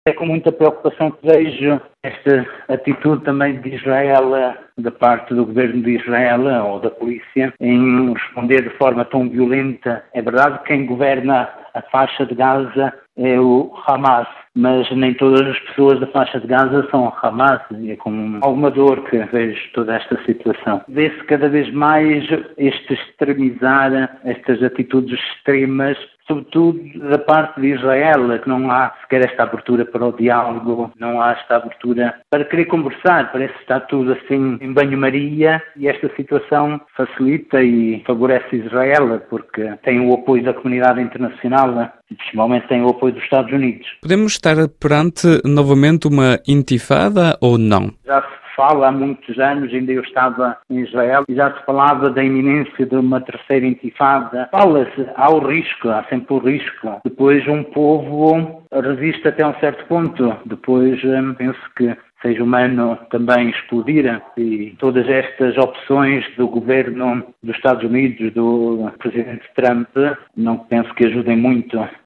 É com muita preocupação que vejo esta atitude também de Israel, da parte do governo de Israel ou da polícia, em responder de forma tão violenta. É verdade que quem governa a faixa de Gaza é o Hamas, mas nem todas as pessoas da faixa de Gaza são Hamas, e é com alguma dor que vejo toda esta situação. Vê-se cada vez mais este extremizar, estas atitudes extremas, sobretudo da parte de Israel, que não há sequer esta abertura para o diálogo, não há esta abertura para querer conversar, parece que está tudo assim em banho-maria, e esta situação facilita e favorece Israel, porque tem o apoio da comunidade internacional, e principalmente tem o apoio dos Estados Unidos. Podemos estar perante novamente uma intifada ou não? Já se fala há muitos anos, ainda eu estava em Israel, e já se falava da iminência de uma terceira intifada. Fala-se, há o risco, há sempre o risco. Depois um povo resiste até um certo ponto. Depois penso que seja humano também explodir, e todas estas opções do governo dos Estados Unidos, do presidente Trump, não penso que ajudem muito